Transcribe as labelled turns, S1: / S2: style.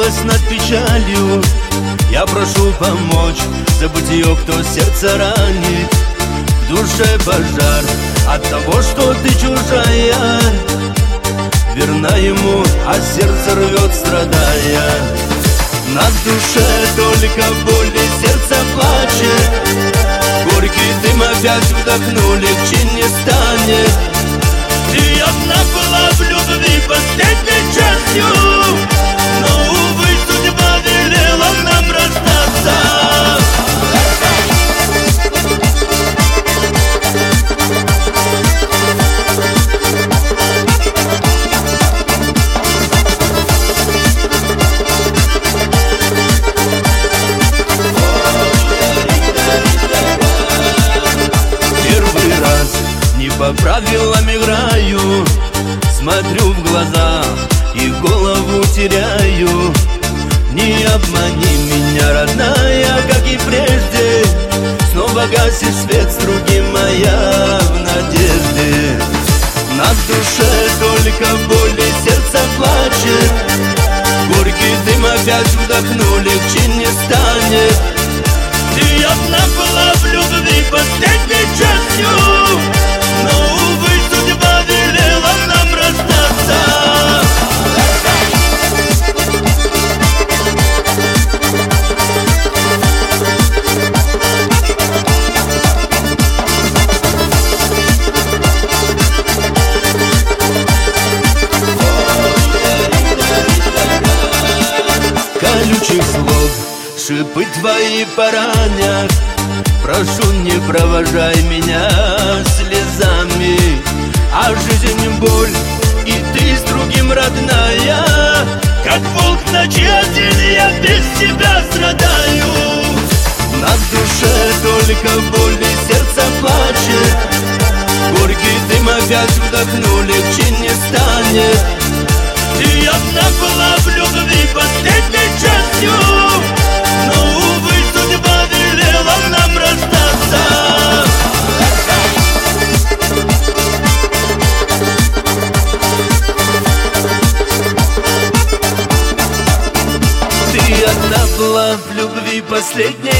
S1: склонилась над печалью. Я прошу помочь, забыть ее, кто сердце ранит. В душе пожар от того, что ты чужая, верна ему, а сердце рвет, страдая. На душе только боль и сердце плачет. Горький дым опять вдохну, легче не станет. Ты одна была в любви последней частью, но, увы, судьба велела нам расстаться. По правилам играю, смотрю в глаза и голову теряю. Не обмани меня, родная, как и прежде. Снова гасишь свет с другим, моя в надежде. На душе только боль и сердце плачет. Горький дым опять вдохну, легче не станет. Ты одна была в любви последней частью, но, увы, судьба велела нам расстаться. Колючих слов шипы твои поранят. Прошу, не провожай меня слезами, а жизнь боль, и ты с другим, родная. Как волк в ночи один, я без тебя страдаю. На душе только боль и сердце плачет. Горький дым опять вдохну, легче не станет. Ты одна была в любви последней частью, но, увы, судьба велела нам расстаться. Ты одна была в любви последней